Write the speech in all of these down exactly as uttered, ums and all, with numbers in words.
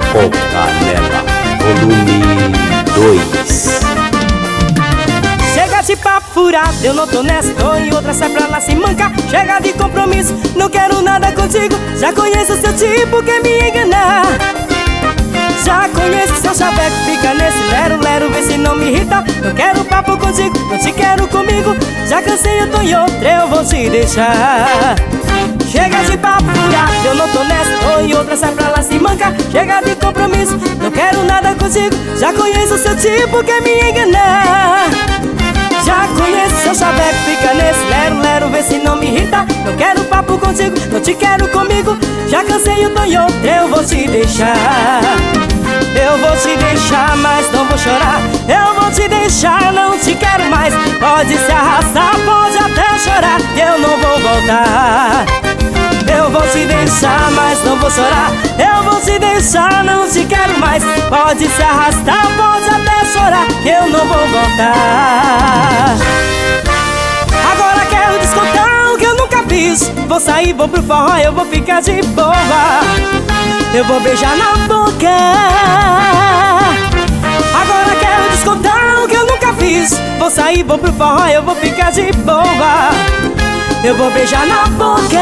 O Canela, volume dois. Chega de papo furado, eu não tô nessa, tô em outra, sai pra lá se manca. Chega de compromisso, não quero nada contigo. Já conheço seu tipo, quer me enganar. Já conheço seu chaveco, fica nesse lero, lero, vê se não me irrita. Não quero papo contigo, não te quero comigo. Já cansei, eu tô em outra, eu vou te deixar. Chega de papo furado, eu não tô nessa, tô em outra, sai pra lá se manca. Chega de compromisso, não quero nada contigo. Já conheço seu tipo, quer me enganar. Já conheço seu chaveco, fica nesse lero, lero, vê se não me irrita. Não quero papo contigo, não te quero comigo. Já cansei, eu tô em outra, eu vou te deixar. Eu vou te deixar, mas não vou chorar. Eu vou te deixar, não te quero mais. Pode se arrastar, pode até chorar, eu não vou voltar. Eu vou te deixar, mas não vou chorar. Eu vou te deixar, não te quero mais. Pode se arrastar, pode até chorar, que eu não vou voltar. Agora quero descontar o que eu nunca fiz. Vou sair, vou pro forró, eu vou ficar de boa. Eu vou beijar na boca. Agora quero descontar o que eu nunca fiz. Vou sair, vou pro forró, eu vou ficar de boa. Eu vou beijar na boca.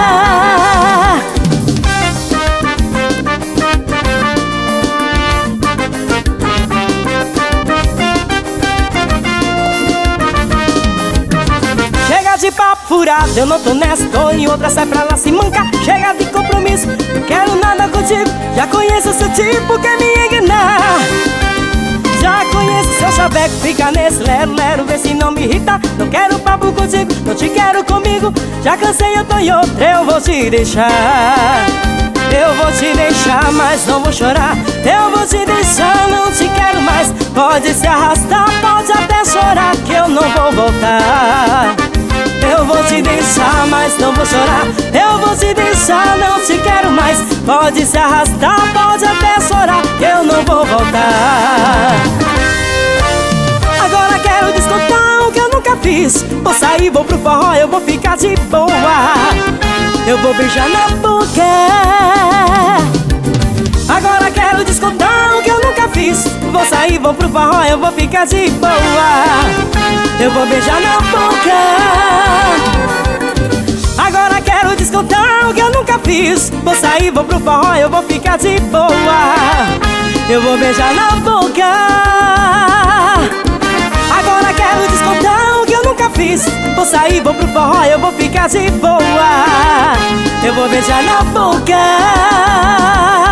Chega de papo furado, eu não tô nessa, tô em outra, sai pra lá se manca. Chega de compromisso, não quero nada contigo. Já conheço seu tipo, quer me enganar. Já conheço seu chaveco, fica nesse lero, lero, vê se não me irrita. Não quero papo contigo, não te quero comigo. Já cansei, eu tô em outra, eu vou te deixar. Eu vou te deixar, mas não vou chorar. Eu vou te deixar, não te quero mais. Pode se arrastar, pode até chorar, que eu não vou voltar. Eu vou te deixar, mas não vou chorar. Eu vou te deixar, não te quero mais. Pode se arrastar, pode até chorar, que eu não vou voltar. Agora quero descontar o que eu nunca fiz. Vou sair, vou pro forró, eu vou ficar de boa. Eu vou beijar na boca. Agora quero descontar o que eu nunca fiz. Vou sair, vou pro forró, eu vou ficar de boa. Eu vou beijar na boca. Agora quero descontar o que eu nunca fiz. Vou sair, vou pro forró, eu vou ficar de boa. Eu vou beijar na boca. Agora quero descontar o que eu nunca fiz. Vou sair, vou pro forró, eu vou ficar de boa. Eu vou beijar na boca.